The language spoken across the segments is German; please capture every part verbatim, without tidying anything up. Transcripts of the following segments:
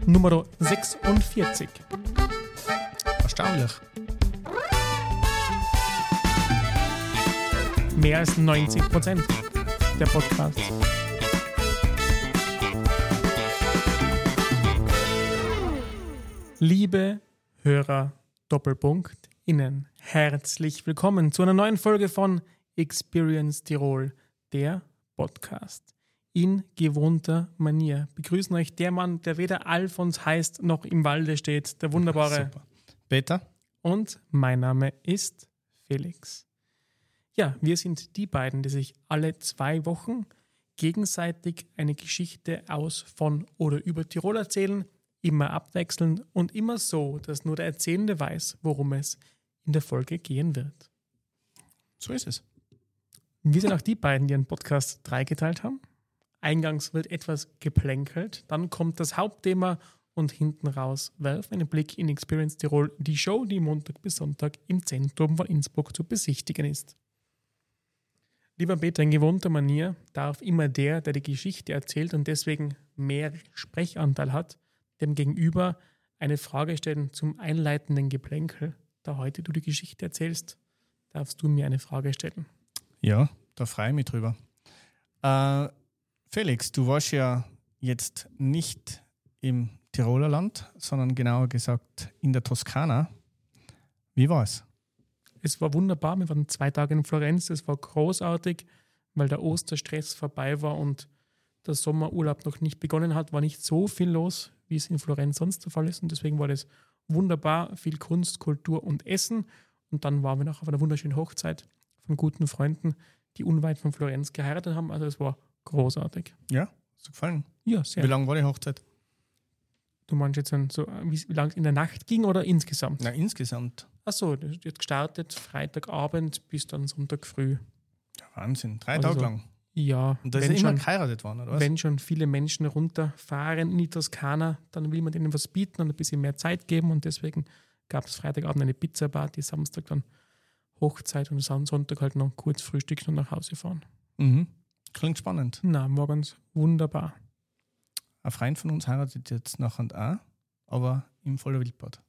Nummer sechsundvierzig. Erstaunlich. Mehr als neunzig Prozent der Podcasts. Liebe Hörer Doppelpunkt innen, herzlich willkommen zu einer neuen Folge von Experience Tirol, der Podcast. In gewohnter Manier begrüßen euch der Mann, der weder Alfons heißt noch im Walde steht, der wunderbare Super. Peter. Und mein Name ist Felix. Ja, wir sind die beiden, die sich alle zwei Wochen gegenseitig eine Geschichte aus, von oder über Tirol erzählen, immer abwechselnd und immer so, dass nur der Erzählende weiß, worum es in der Folge gehen wird. So ist es. Wir sind auch die beiden, die einen Podcast dreigeteilt haben. Eingangs wird etwas geplänkelt, dann kommt das Hauptthema und hinten raus werfen einen Blick in Experience Tirol, die Show, die Montag bis Sonntag im Zentrum von Innsbruck zu besichtigen ist. Lieber Peter, in gewohnter Manier darf immer der, der die Geschichte erzählt und deswegen mehr Sprechanteil hat, dem Gegenüber eine Frage stellen zum einleitenden Geplänkel. Da heute du die Geschichte erzählst, darfst du mir eine Frage stellen. Ja, da freue ich mich drüber. Äh, Felix, du warst ja jetzt nicht im Tiroler Land, sondern genauer gesagt in der Toskana. Wie war es? Es war wunderbar. Wir waren zwei Tage in Florenz. Es war großartig, weil der Osterstress vorbei war und der Sommerurlaub noch nicht begonnen hat. War nicht so viel los, wie es in Florenz sonst der Fall ist. Und deswegen war das wunderbar. Viel Kunst, Kultur und Essen. Und dann waren wir noch auf einer wunderschönen Hochzeit von guten Freunden, die unweit von Florenz geheiratet haben. Also es war großartig. Ja, hast du gefallen? Ja, sehr. Wie lange war die Hochzeit? Du meinst jetzt, so, wie, wie lange es in der Nacht ging oder insgesamt? Na, insgesamt. Achso, das wird gestartet Freitagabend bis dann Sonntag früh. Ja, Wahnsinn, drei Also Tage so, lang. Ja. Und da ist wenn immer schon, geheiratet worden, oder was? Wenn schon viele Menschen runterfahren in die Toskana, dann will man denen was bieten und ein bisschen mehr Zeit geben und deswegen gab es Freitagabend eine Pizza-Party, Samstag dann Hochzeit und Sonntag halt noch kurz frühstücken und nach Hause fahren. Mhm. Klingt spannend. Na, morgens wunderbar. Ein Freund von uns heiratet jetzt nachher auch, aber im voller Wildbad.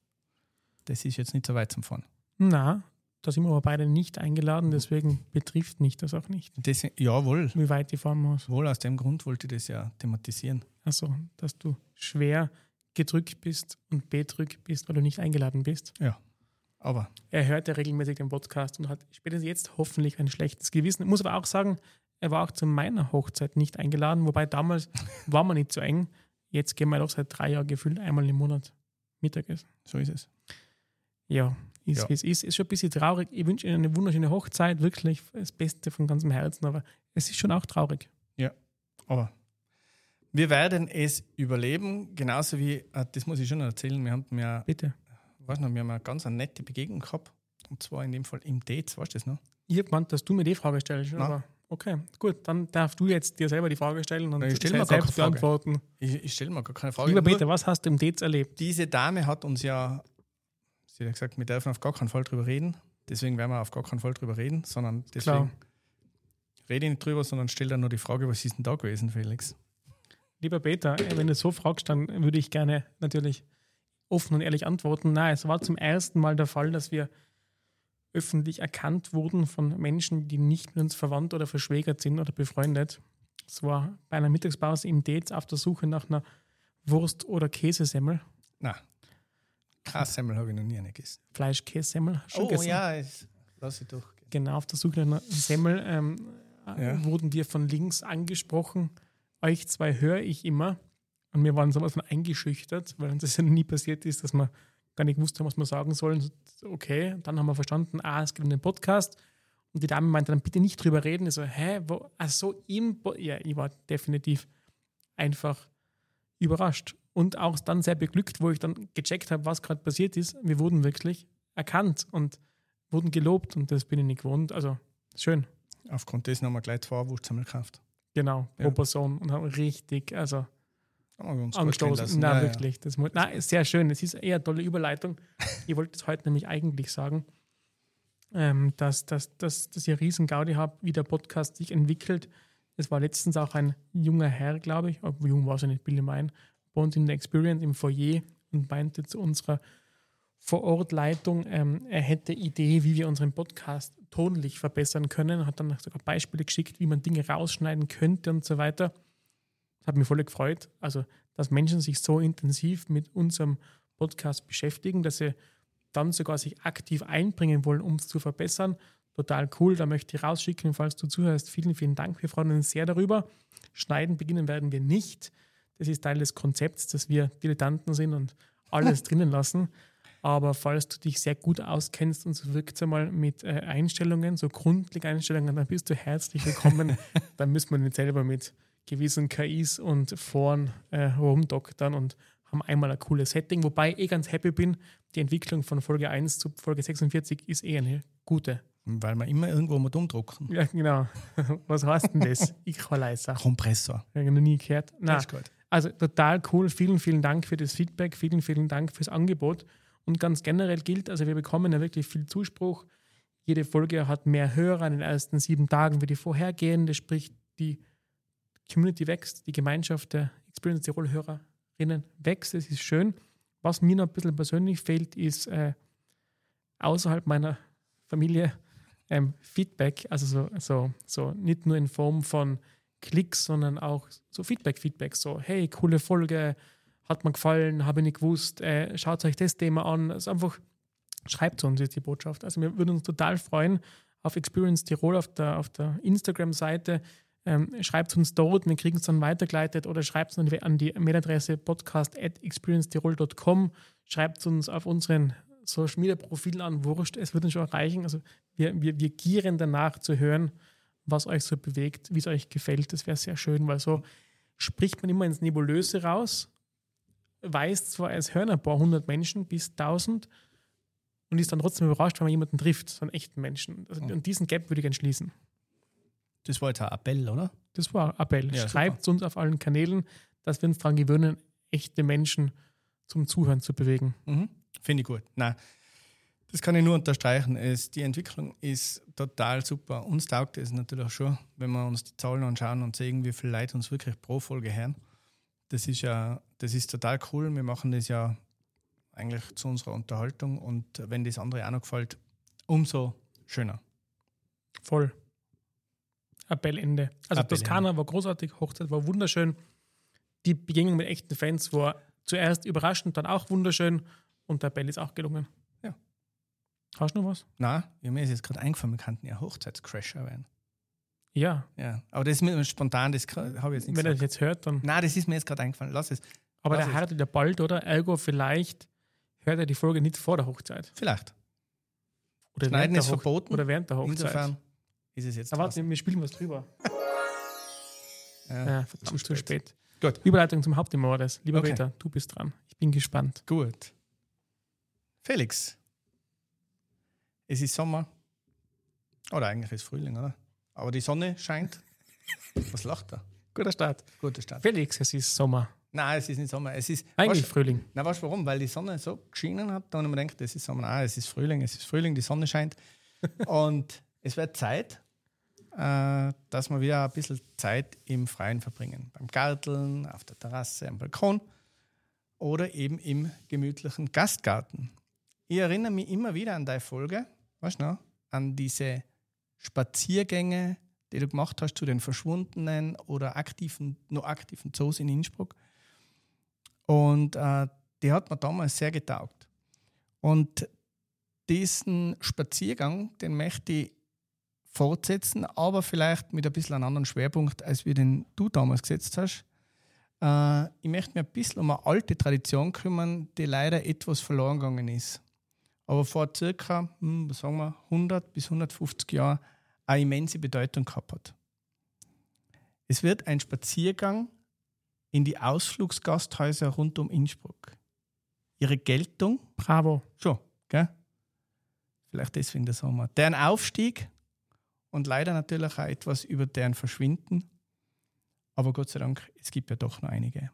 Das ist jetzt nicht so weit zum Fahren. Na, da sind wir aber beide nicht eingeladen, deswegen betrifft mich das auch nicht. Das, jawohl, Wie weit die fahren muss. wohl aus dem Grund wollte ich das ja thematisieren. Also, dass du schwer gedrückt bist und bedrückt bist, weil du nicht eingeladen bist. Ja, aber Er hört ja regelmäßig den Podcast und hat spätestens jetzt hoffentlich ein schlechtes Gewissen. Ich muss aber auch sagen, er war auch zu meiner Hochzeit nicht eingeladen, wobei damals war man nicht so eng. Jetzt gehen wir doch seit drei Jahren gefühlt einmal im Monat Mittagessen. so ist es. Ja, ist Ja. wie es ist. Ist schon ein bisschen traurig. Ich wünsche Ihnen eine wunderschöne Hochzeit, wirklich das Beste von ganzem Herzen, aber es ist schon auch traurig. Aber wir werden es überleben, genauso wie, äh, das muss ich schon noch erzählen, wir haben ja, Bitte. weiß noch, wir haben eine ganz eine nette Begegnung gehabt, und zwar in dem Fall im Dates, weißt du das noch? Ich habe gemeint, dass du mir die Frage stellst, Nein. aber okay, gut, dann darfst du jetzt dir selber die Frage stellen und Nein, ich stell mir se- gar selbst keine Frage. beantworten. Ich, ich stelle mir gar keine Frage. Lieber Nur Peter, was hast du im Dates erlebt? diese Dame hat uns ja, sie hat ja gesagt, wir dürfen auf gar keinen Fall drüber reden, deswegen werden wir auf gar keinen Fall drüber reden, sondern deswegen Klar. rede ich nicht drüber, sondern stelle dann nur die Frage, was ist denn da gewesen, Felix? Lieber Peter, äh, wenn du so fragst, dann würde ich gerne natürlich offen und ehrlich antworten. Nein, es war zum ersten Mal der Fall, dass wir öffentlich erkannt wurden von Menschen, die nicht mit uns verwandt oder verschwägert sind oder befreundet. Es war bei einer Mittagspause im Dates auf der Suche nach einer Wurst- oder Käsesemmel. Na, Krassemmel habe ich noch nie gegessen. Fleisch-Käsessemmel. Schon Oh gegessen? ja, es, lass ich durch. Genau, auf der Suche nach einer Semmel ähm, Ja. äh, wurden wir von links angesprochen. Euch zwei höre ich immer. Und wir waren sowas von eingeschüchtert, weil uns das ja nie passiert ist, dass wir gar nicht wussten, was wir sagen sollen. Okay, dann haben wir verstanden, ah, es geht um den Podcast. Und die Dame meinte dann, bitte nicht drüber reden. Ich so, hä, wo? Ach so, im Bo ja, ich war definitiv einfach überrascht. Und auch dann sehr beglückt, wo ich dann gecheckt habe, was gerade passiert ist. Wir wurden wirklich erkannt und wurden gelobt und das bin ich nicht gewohnt. Also schön. Aufgrund dessen haben wir gleich zwei Wurstsemmel gekauft. Genau, pro Ja. Person und haben richtig, also Haben wir uns gut gehen angestoßen. lassen. Na, Ja, ja. wirklich. Das muss, na, ist sehr schön. Es ist eher eine tolle Überleitung. Ich wollte es heute nämlich eigentlich sagen, ähm, dass, dass, dass, dass ich eine riesen Gaudi habe, wie der Podcast sich entwickelt. Es war letztens auch ein junger Herr, glaube ich, aber jung war es ja nicht, bilde mein, bei uns in der Experience im Foyer und meinte zu unserer Vorortleitung, ähm, er hätte Idee, wie wir unseren Podcast tonlich verbessern können. Hat dann sogar Beispiele geschickt, wie man Dinge rausschneiden könnte und so weiter. Das hat mich voll gefreut. Also, dass Menschen sich so intensiv mit unserem Podcast beschäftigen, dass sie dann sogar sich aktiv einbringen wollen, um es zu verbessern. Total cool. Da möchte ich rausschicken, falls du zuhörst. Vielen, vielen Dank. Wir freuen uns sehr darüber. Schneiden beginnen werden wir nicht. Das ist Teil des Konzepts, dass wir Dilettanten sind und alles drinnen lassen. Aber falls du dich sehr gut auskennst und so wirkt es einmal mit äh, Einstellungen, so grundlegende Einstellungen, dann bist du herzlich willkommen. Dann müssen wir nicht selber mit gewissen K Is und Foren äh, rumdoktern und haben einmal ein cooles Setting. Wobei ich eh ganz happy bin, die Entwicklung von Folge eins zu Folge sechsundvierzig ist eh eine gute. Weil wir immer irgendwo mal umdrucken. Ja, genau. Was heißt denn das? Equalizer. Kompressor. Habe ich noch nie gehört. Nein. Das ist gut. Also total cool. Vielen, vielen Dank für das Feedback. Vielen, vielen Dank fürs Angebot. Und ganz generell gilt, also wir bekommen ja wirklich viel Zuspruch. Jede Folge hat mehr Hörer in den ersten sieben Tagen wie die vorhergehende, sprich die Community wächst, die Gemeinschaft der Experience Tirol-Hörerinnen wächst. Das ist schön. Was mir noch ein bisschen persönlich fehlt, ist äh, außerhalb meiner Familie ähm, Feedback, also so, so, so nicht nur in Form von Klicks, sondern auch so Feedback-Feedback, so hey, coole Folge, hat mir gefallen, habe ich nicht gewusst, äh, schaut euch das Thema an. Also einfach schreibt uns jetzt die Botschaft. Also wir würden uns total freuen auf Experience Tirol auf der, auf der Instagram-Seite. Ähm, schreibt uns dort, wir kriegen es dann weitergeleitet oder schreibt es an die Mailadresse podcast at experience tirol dot com. Schreibt uns auf unseren Social Media Profilen an, wurscht, es wird uns schon erreichen. Also wir, wir, wir gieren danach zu hören, was euch so bewegt, wie es euch gefällt. Das wäre sehr schön, weil so spricht man immer ins Nebulöse raus, weiß zwar, es hören ein paar hundert Menschen bis tausend und ist dann trotzdem überrascht, wenn man jemanden trifft, so einen echten Menschen. Also, und diesen Gap würde ich gerne schließen. Das war jetzt ein Appell, oder? Das war ein Appell. Ja, schreibt es uns auf allen Kanälen, dass wir uns daran gewöhnen, echte Menschen zum Zuhören zu bewegen. Mhm. Finde ich gut. Nein, das kann ich nur unterstreichen. Es, die Entwicklung ist total super. Uns taugt es natürlich schon, wenn wir uns die Zahlen anschauen und sehen, wie viele Leute uns wirklich pro Folge hören. Das ist ja, das ist total cool. Wir machen das ja eigentlich zu unserer Unterhaltung und wenn das andere auch noch gefällt, umso schöner. Voll. Appellende. Also Appell Toskana Ende. war großartig, Hochzeit war wunderschön. Die Begegnung mit echten Fans war zuerst überraschend, dann auch wunderschön und der Appell ist auch gelungen. Ja. Hast du noch was? Nein, ja, mir ist jetzt gerade eingefallen, wir könnten ja Hochzeitscrasher werden. Ja. Ja, aber das ist mir spontan, das habe ich jetzt nicht Wenn er gesagt. das jetzt hört, dann. Nein, das ist mir jetzt gerade eingefallen. Lass es. Aber Lass der es. heiratet ja bald, oder? Ergo, vielleicht hört er die Folge nicht vor der Hochzeit. Vielleicht. Oder Schneiden während ist der Hoch- verboten. Oder während der Hochzeit. Insofern ist es jetzt Aber warte, draußen. wir spielen was drüber. Ja, Ja, verdammt, zu zu spät. spät. Gut. Überleitung zum Hauptthema war das. Lieber Okay. Peter, du bist dran. Ich bin gespannt. Gut. Felix. Es ist Sommer. Oder eigentlich ist Frühling, oder? Aber die Sonne scheint. Was lacht er? Guter Start. Guter Start. Felix, es ist Sommer. Nein, es ist nicht Sommer. Es ist, Eigentlich weißt, Frühling. na, weißt du warum? Weil die Sonne so geschienen hat, dann haben wir gedacht, es ist Sommer. Nein, es ist Frühling, es ist Frühling, die Sonne scheint. Und es wird Zeit, äh, dass wir wieder ein bisschen Zeit im Freien verbringen. Beim Garteln, auf der Terrasse, am Balkon oder eben im gemütlichen Gastgarten. Ich erinnere mich immer wieder an deine Folge, weißt du noch, an diese Spaziergänge, die du gemacht hast zu den verschwundenen oder aktiven, noch aktiven Zoos in Innsbruck. Und äh, die hat mir damals sehr getaugt. Und diesen Spaziergang, den möchte ich fortsetzen, aber vielleicht mit ein bisschen einem anderen Schwerpunkt, als wir den du damals gesetzt hast. Äh, ich möchte mich ein bisschen um eine alte Tradition kümmern, die leider etwas verloren gegangen ist. Aber vor circa, hm, was sagen wir, hundert bis hundertfünfzig Jahren eine immense Bedeutung gehabt hat. Es wird ein Spaziergang in die Ausflugsgasthäuser rund um Innsbruck. Ihre Geltung, Bravo. schon, gell? Vielleicht deswegen der Sommer. Deren Aufstieg und leider natürlich auch etwas über deren Verschwinden. Aber Gott sei Dank, es gibt ja doch noch einige.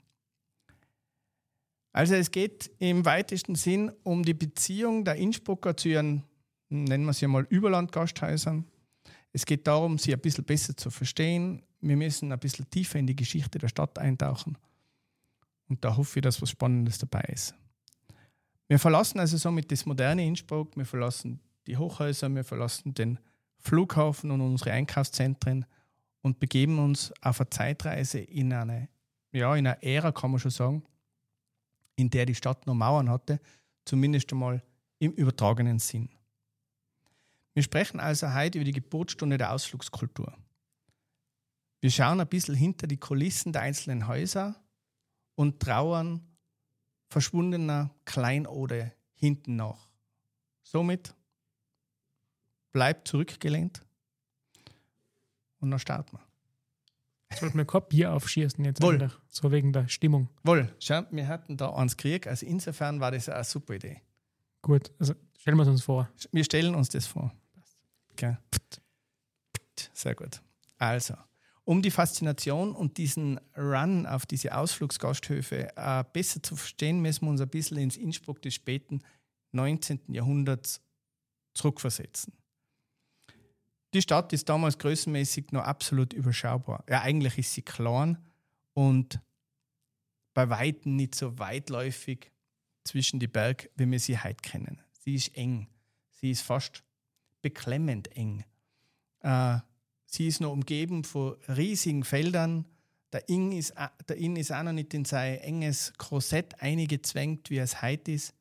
Also es geht im weitesten Sinn um die Beziehung der Innsbrucker zu ihren, nennen wir sie mal, Überlandgasthäusern. Es geht darum, sie ein bisschen besser zu verstehen. Wir müssen ein bisschen tiefer in die Geschichte der Stadt eintauchen. Und da hoffe ich, dass was Spannendes dabei ist. Wir verlassen also somit das moderne Innsbruck, wir verlassen die Hochhäuser, wir verlassen den Flughafen und unsere Einkaufszentren und begeben uns auf eine Zeitreise in eine, ja, in eine Ära, kann man schon sagen, in der die Stadt noch Mauern hatte, zumindest einmal im übertragenen Sinn. Wir sprechen also heute über die Geburtsstunde der Ausflugskultur. Wir schauen ein bisschen hinter die Kulissen der einzelnen Häuser und trauern verschwundener Kleinode hinten nach. Somit bleibt zurückgelehnt und dann starten wir. Sollten wir kein Bier aufschießen jetzt Wohl. eigentlich, so wegen der Stimmung. Wohl, schau, wir hatten da ans Krieg, also insofern war das eine super Idee. Gut, also stellen wir es uns vor. Wir stellen uns das vor. Okay. Sehr gut. Also, um die Faszination und diesen Run auf diese Ausflugsgasthöfe äh, besser zu verstehen, müssen wir uns ein bisschen ins Innsbruck des späten neunzehnten. Jahrhunderts zurückversetzen. Die Stadt ist damals größenmäßig noch absolut überschaubar. Ja, eigentlich ist sie klein und bei Weitem nicht so weitläufig zwischen die Berge, wie wir sie heute kennen. Sie ist eng. Sie ist fast beklemmend eng. Äh, sie ist noch umgeben von riesigen Feldern. Der Inn ist, der Inn ist auch noch nicht in sein enges Korsett eingezwängt, wie es heute ist.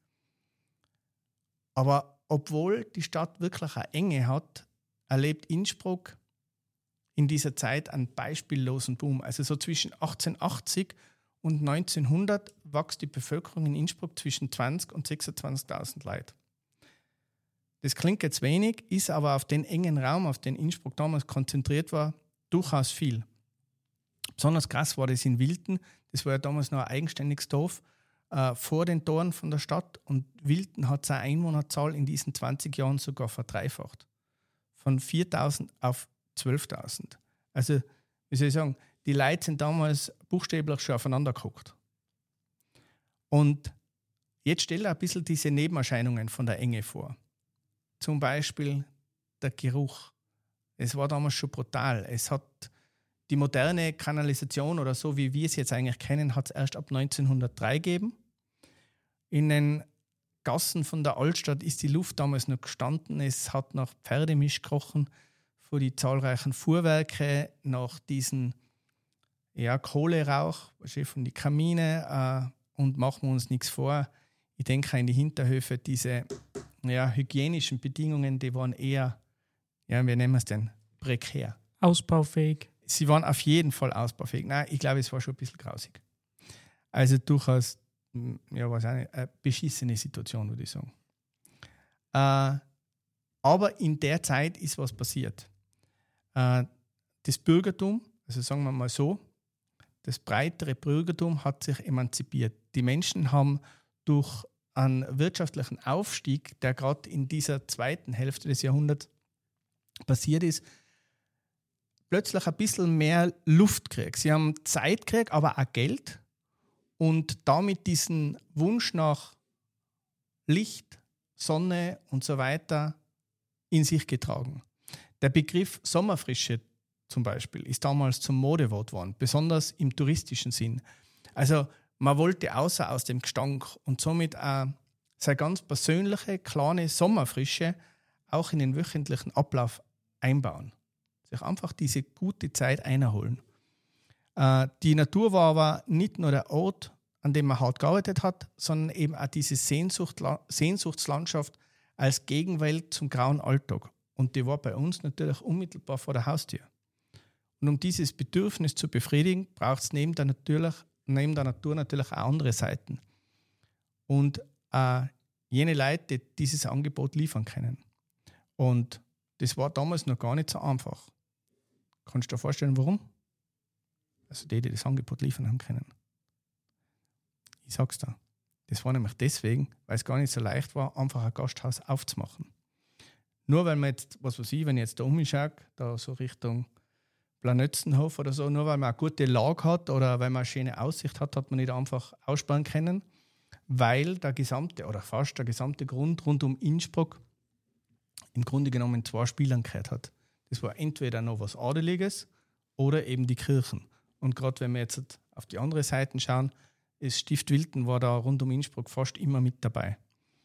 Aber obwohl die Stadt wirklich eine Enge hat, erlebt Innsbruck in dieser Zeit einen beispiellosen Boom. Also so zwischen achtzehnhundertachtzig und neunzehnhundert wächst die Bevölkerung in Innsbruck zwischen zwanzig und sechsundzwanzigtausend Leute. Das klingt jetzt wenig, ist aber auf den engen Raum, auf den Innsbruck damals konzentriert war, durchaus viel. Besonders krass war das in Wilten. Das war ja damals noch ein eigenständiges Dorf äh, vor den Toren von der Stadt. Und Wilten hat seine Einwohnerzahl in diesen zwanzig Jahren sogar verdreifacht. Von viertausend auf zwölftausend. Also, wie soll ich sagen, die Leute sind damals buchstäblich schon aufeinander geguckt. Und jetzt stell dir ein bisschen diese Nebenerscheinungen von der Enge vor. Zum Beispiel der Geruch. Es war damals schon brutal. Es hat die moderne Kanalisation oder so, wie wir es jetzt eigentlich kennen, hat es erst ab neunzehnhundertdrei gegeben. In den Gassen von der Altstadt ist die Luft damals noch gestanden. Es hat nach Pferdemisch gerochen, von die zahlreichen Fuhrwerke, nach diesen ja, Kohlerauch, von die Kamine. Äh, und machen wir uns nichts vor. Ich denke an die Hinterhöfe, diese ja, hygienischen Bedingungen, die waren eher, ja, wie nennen wir es denn, prekär. Ausbaufähig. Sie waren auf jeden Fall ausbaufähig. Nein, ich glaube, es war schon ein bisschen grausig. Also durchaus, ja, was eine, eine beschissene Situation, würde ich sagen. Äh, aber in der Zeit ist was passiert. Äh, das Bürgertum, also sagen wir mal so, das breitere Bürgertum hat sich emanzipiert. Die Menschen haben durch einen wirtschaftlichen Aufstieg, der gerade in dieser zweiten Hälfte des Jahrhunderts passiert ist, plötzlich ein bisschen mehr Luft gekriegt. Sie haben Zeit gekriegt, aber auch Geld und damit diesen Wunsch nach Licht, Sonne und so weiter in sich getragen. Der Begriff Sommerfrische zum Beispiel ist damals zum Modewort geworden, besonders im touristischen Sinn. Also man wollte außer aus dem Gestank und somit auch seine ganz persönliche, kleine Sommerfrische auch in den wöchentlichen Ablauf einbauen. Sich einfach diese gute Zeit einholen. Äh, die Natur war aber nicht nur der Ort, an dem man hart gearbeitet hat, sondern eben auch diese Sehnsucht, Sehnsuchtslandschaft als Gegenwelt zum grauen Alltag. Und die war bei uns natürlich unmittelbar vor der Haustür. Und um dieses Bedürfnis zu befriedigen, braucht es neben der, natürlich, neben der Natur natürlich auch andere Seiten. Und äh, jene Leute, die dieses Angebot liefern können. Und das war damals noch gar nicht so einfach. Kannst du dir vorstellen, warum? Also die, die das Angebot liefern haben können. Ich sag's dir. Das war nämlich deswegen, weil es gar nicht so leicht war, einfach ein Gasthaus aufzumachen. Nur weil man jetzt, was weiß ich, wenn ich jetzt da umschaue, da so Richtung Planötzenhof oder so, nur weil man eine gute Lage hat oder weil man eine schöne Aussicht hat, hat man nicht einfach aussparen können, weil der gesamte oder fast der gesamte Grund rund um Innsbruck im Grunde genommen zwei Spielern gehört hat. Das war entweder noch was Adeliges oder eben die Kirchen. Und gerade wenn wir jetzt auf die andere Seite schauen, Das Stift Wilten war da rund um Innsbruck fast immer mit dabei.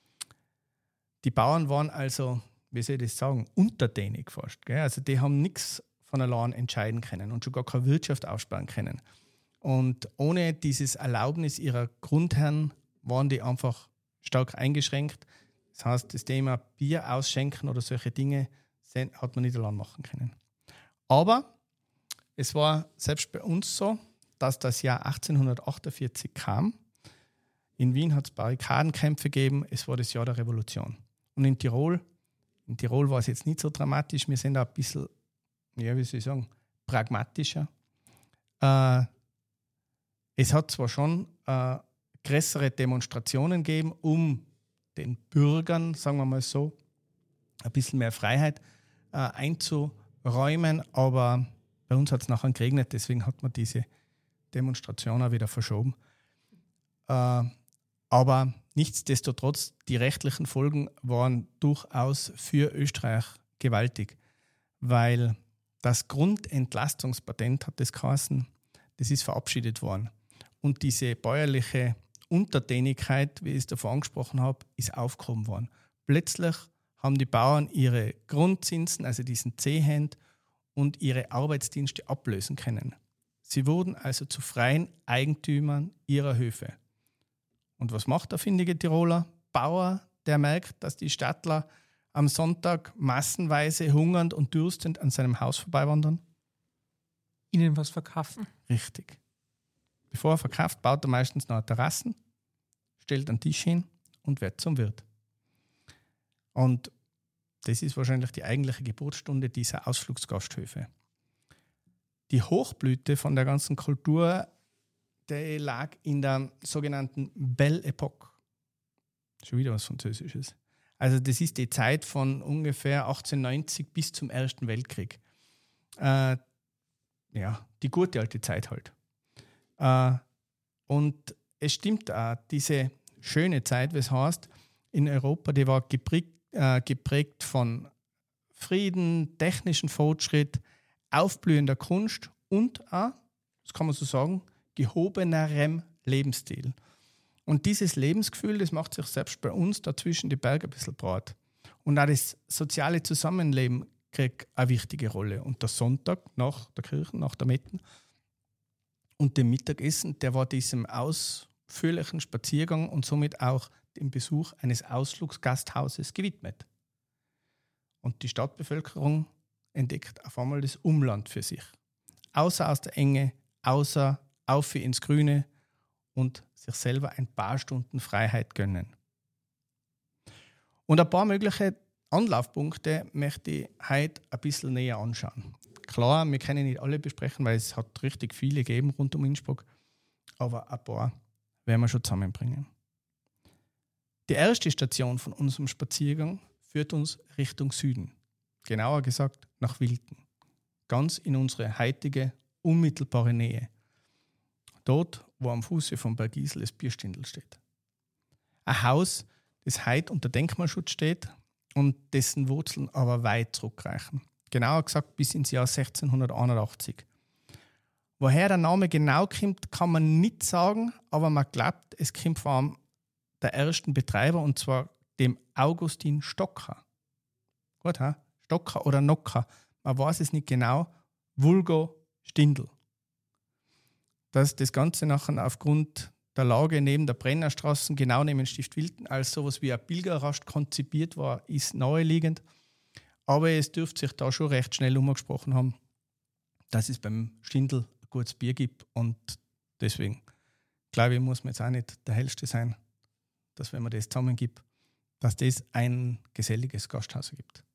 Die Bauern waren also, wie soll ich das sagen, untertänig fast. Gell? Also die haben nichts von allein entscheiden können und schon gar keine Wirtschaft aufbauen können. Und ohne dieses Erlaubnis ihrer Grundherren waren die einfach stark eingeschränkt. Das heißt, das Thema Bier ausschenken oder solche Dinge hat man nicht allein machen können. Aber es war selbst bei uns so, dass das Jahr achtzehnhundertachtundvierzig kam. In Wien hat es Barrikadenkämpfe gegeben. Es war das Jahr der Revolution. Und in Tirol, in Tirol war es jetzt nicht so dramatisch. Wir sind da ein bisschen, ja, wie soll ich sagen, pragmatischer. Äh, es hat zwar schon äh, größere Demonstrationen gegeben, um den Bürgern, sagen wir mal so, ein bisschen mehr Freiheit äh, einzuräumen, aber bei uns hat es nachher geregnet, deswegen hat man diese Demonstration auch wieder verschoben. Äh, aber nichtsdestotrotz, die rechtlichen Folgen waren durchaus für Österreich gewaltig, weil das Grundentlastungspatent, hat das geheißen, das ist verabschiedet worden. Und diese bäuerliche Untertänigkeit, wie ich es davor angesprochen habe, ist aufgehoben worden. Plötzlich haben die Bauern ihre Grundzinsen, also diesen Zehent, und ihre Arbeitsdienste ablösen können. Sie wurden also zu freien Eigentümern ihrer Höfe. Und was macht der findige Tiroler Bauer, der merkt, dass die Stadtler am Sonntag massenweise hungernd und dürstend an seinem Haus vorbeiwandern? Ihnen was verkaufen? Richtig. Bevor er verkauft, baut er meistens noch eine Terrassen, stellt einen Tisch hin und wird zum Wirt. Und das ist wahrscheinlich die eigentliche Geburtsstunde dieser Ausflugsgasthöfe. Die Hochblüte von der ganzen Kultur, die lag in der sogenannten Belle Époque. Schon wieder was Französisches. Also das ist die Zeit von ungefähr achtzehnhundertneunzig bis zum Ersten Weltkrieg. Äh, ja, die gute alte Zeit halt. Äh, und es stimmt auch, diese schöne Zeit, was heißt, in Europa, die war geprägt, äh, geprägt von Frieden, technischen Fortschritt, aufblühender Kunst und auch, das kann man so sagen, gehobenerem Lebensstil. Und dieses Lebensgefühl, das macht sich selbst bei uns da zwischen die Berge ein bisschen breit. Und auch das soziale Zusammenleben kriegt eine wichtige Rolle. Und der Sonntag nach der Kirche, nach der Metten und dem Mittagessen, der war diesem ausführlichen Spaziergang und somit auch dem Besuch eines Ausflugsgasthauses gewidmet. Und die Stadtbevölkerung entdeckt auf einmal das Umland für sich. Außer aus der Enge, außer auf ins Grüne und sich selber ein paar Stunden Freiheit gönnen. Und ein paar mögliche Anlaufpunkte möchte ich heute ein bisschen näher anschauen. Klar, wir können nicht alle besprechen, weil es hat richtig viele gegeben rund um Innsbruck, aber ein paar werden wir schon zusammenbringen. Die erste Station von unserem Spaziergang führt uns Richtung Süden, genauer gesagt nach Wilten, ganz in unsere heutige, unmittelbare Nähe. Dort, wo am Fuße von Bergisel das Bierstindl steht. Ein Haus, das heute unter Denkmalschutz steht und dessen Wurzeln aber weit zurückreichen. Genauer gesagt bis ins Jahr sechzehnhunderteinundachtzig. Woher der Name genau kommt, kann man nicht sagen, aber man glaubt, es kommt von der ersten Betreiber, und zwar dem Augustin Stocker. Gut, ha? Stocker oder Nocker, man weiß es nicht genau, vulgo Stindl. Dass das Ganze nachher aufgrund der Lage neben der Brennerstraße, genau neben Stift Wilten, als sowas wie ein Pilgerrast konzipiert war, ist naheliegend. Aber es dürfte sich da schon recht schnell umgesprochen haben, dass es beim Stindl ein gutes Bier gibt. Und deswegen, glaube ich, muss man jetzt auch nicht der Hellste sein, dass wenn man das zusammengibt, dass das ein geselliges Gasthaus gibt.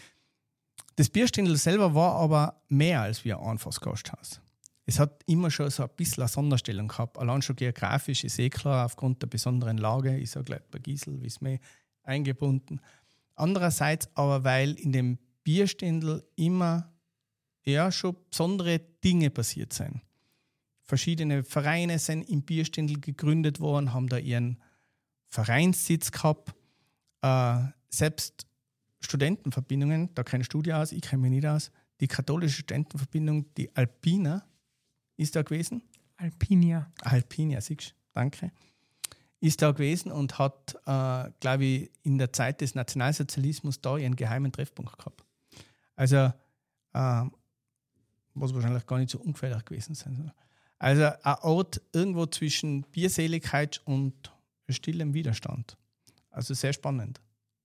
Das Bierstindl selber war aber mehr als wie ein einfaches Gasthaus. Es hat immer schon so ein bisschen eine Sonderstellung gehabt. Allein schon geografisch ist eh klar, aufgrund der besonderen Lage ist ja gleich bei Gisel, wie es mehr eingebunden. Andererseits aber, weil in dem Bierstindl immer ja, schon besondere Dinge passiert sind. Verschiedene Vereine sind im Bierstindl gegründet worden, haben da ihren Vereinssitz gehabt. Äh, selbst Studentenverbindungen, da kennst du dich aus, ich kenne mich nicht aus, die katholische Studentenverbindung, die Alpina, ist da gewesen? Alpinia. Alpinia, siehst du? danke, ist da gewesen und hat, äh, glaube ich, in der Zeit des Nationalsozialismus da ihren geheimen Treffpunkt gehabt. Also, äh, was wahrscheinlich gar nicht so ungefährlich gewesen sein soll. Also ein Ort irgendwo zwischen Bierseligkeit und stillem Widerstand. Also sehr spannend.